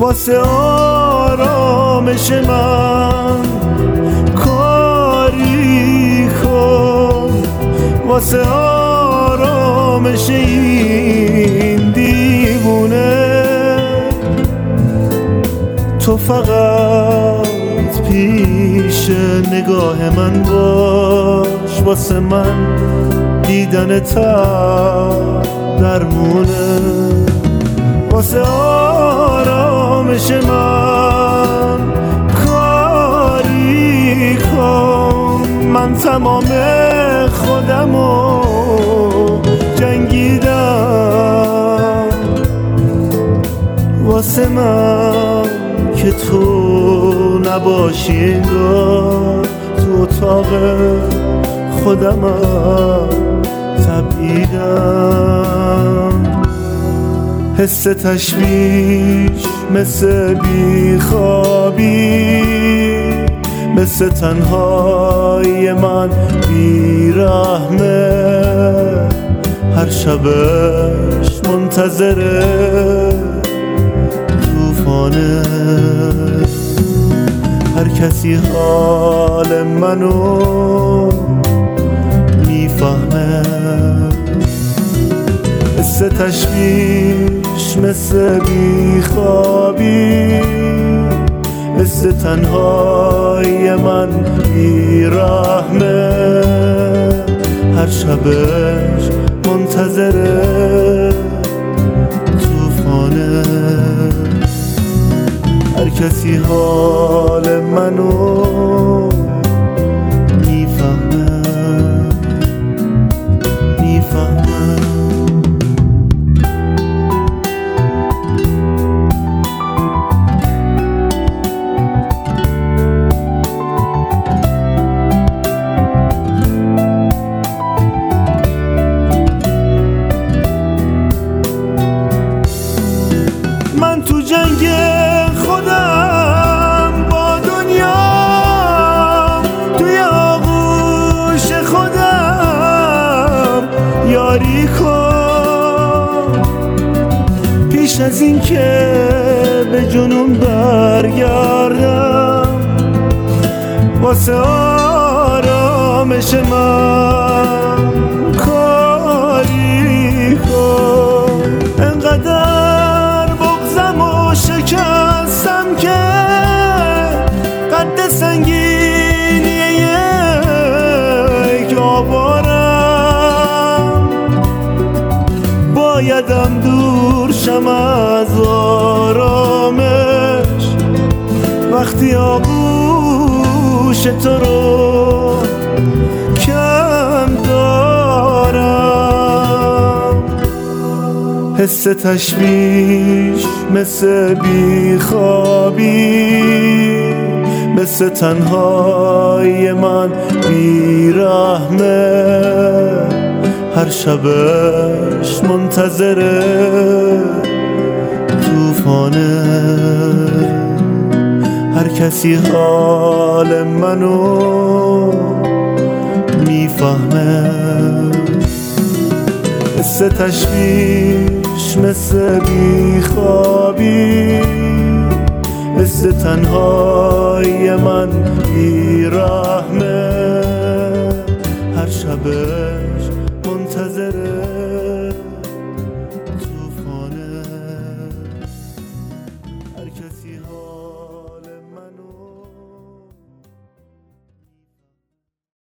واسه آرامش من کاری کن، واسه آرامش این دیوونه. تو فقط پیش نگاه من باش، واسه من دیدن درمونه. واسه آرامش من کاری کن، من تمام خودمو جنگیدم واسه من که تو نباشی، انگار تو اتاق خودم تبعیدم. حس تشویش مثل بیخوابی، مثل تنهایی من بیرحمه، هر شبش منتظر طوفانه. هر کسی حال منو میفهمه. حس تشویش مثل بیخوابی، مثل تنهایی من بیرحمه، هر شبش منتظر طوفانه. هر کسی حال منو میفهمه. من تو جنگ خودم با دنیا، توی آغوش خودم یاری کن، پیش از این که به جنون برگردم. واسه آرامش من کاری کن، انقدر شکستم که قد سنگینی یک آوارم، بایدم دور شم از آرامش وقتی آغوش تو رو کم دارم. حس تشویش مثل بیخوابی، مثل تنهایی من بیرحمه، هر شبش منتظر طوفانه. هر کسی حال منو میفهمه. حس تشویش مثل بیخوابی، مثل تنهایی من بیرحمه، هر شبه